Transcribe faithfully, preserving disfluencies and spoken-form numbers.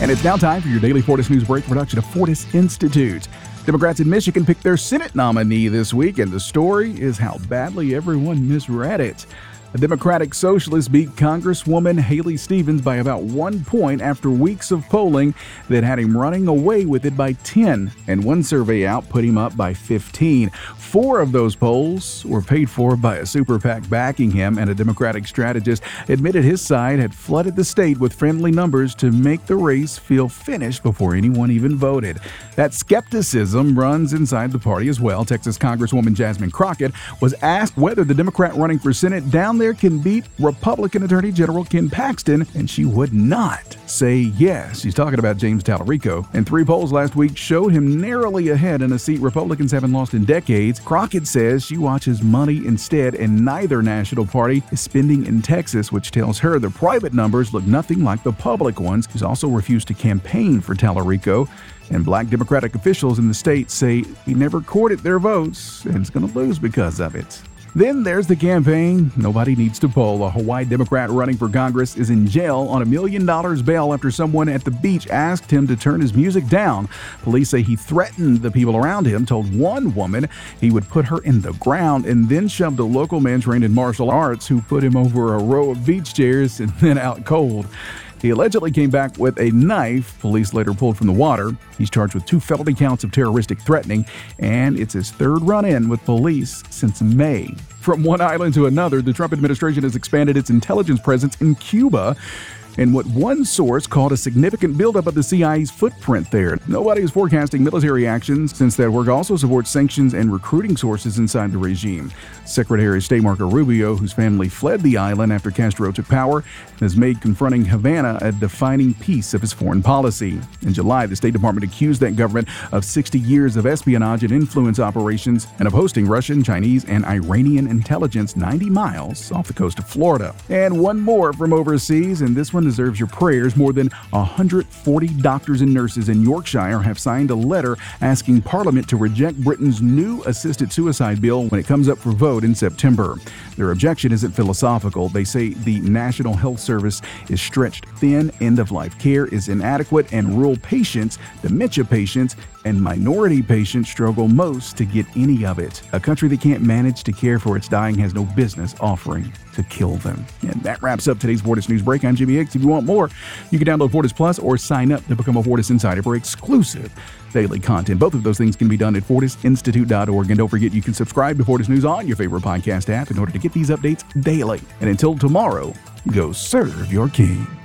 And it's now time for your daily Fortis News Break production of Fortis Institute. Democrats in Michigan picked their Senate nominee this week, and the story is how badly everyone misread it. The Democratic Socialists beat Congresswoman Haley Stevens by about one point after weeks of polling that had him running away with it by ten, and one survey out put him up by fifteen. Four of those polls were paid for by a super PAC backing him, and a Democratic strategist admitted his side had flooded the state with friendly numbers to make the race feel finished before anyone even voted. That skepticism runs inside the party as well. Texas Congresswoman Jasmine Crockett was asked whether the Democrat running for Senate down there can beat Republican Attorney General Ken Paxton, and she would not say yes. She's talking about James Tallarico. And three polls last week showed him narrowly ahead in a seat Republicans haven't lost in decades. Crockett says she watches money instead, and neither national party is spending in Texas, which tells her the private numbers look nothing like the public ones. She's also refused to campaign for Tallarico. And black Democratic officials in the state say he never courted their votes and is going to lose because of it. Then there's the campaign nobody needs to poll. A Hawaii Democrat running for Congress is in jail on a million dollars bail after someone at the beach asked him to turn his music down. Police say he threatened the people around him, told one woman he would put her in the ground, and then shoved a local man trained in martial arts who put him over a row of beach chairs and then out cold. He allegedly came back with a knife police later pulled from the water. He's charged with two felony counts of terroristic threatening, and it's his third run-in with police since May. From one island to another, the Trump administration has expanded its intelligence presence in Cuba, and what one source called a significant buildup of the C I A's footprint there. Nobody is forecasting military actions, since that work also supports sanctions and recruiting sources inside the regime. Secretary of State Marco Rubio, whose family fled the island after Castro took power, has made confronting Havana a defining piece of his foreign policy. In July, the State Department accused that government of sixty years of espionage and influence operations and of hosting Russian, Chinese, and Iranian intelligence ninety miles off the coast of Florida. And one more from overseas, and this one deserves your prayers. More than one hundred forty doctors and nurses in Yorkshire have signed a letter asking Parliament to reject Britain's new assisted suicide bill when it comes up for vote in September. Their objection isn't philosophical. They say the National Health Service is stretched thin, end-of-life care is inadequate, and rural patients, dementia patients, and minority patients struggle most to get any of it. A country that can't manage to care for its dying has no business offering to kill them. And that wraps up today's Fortis News Break. I'm Jimmy Hicks. If you want more, you can download Fortis Plus or sign up to become a Fortis Insider for exclusive daily content. Both of those things can be done at fortis institute dot org. And don't forget, you can subscribe to Fortis News on your favorite podcast app in order to get these updates daily. And until tomorrow, go serve your king.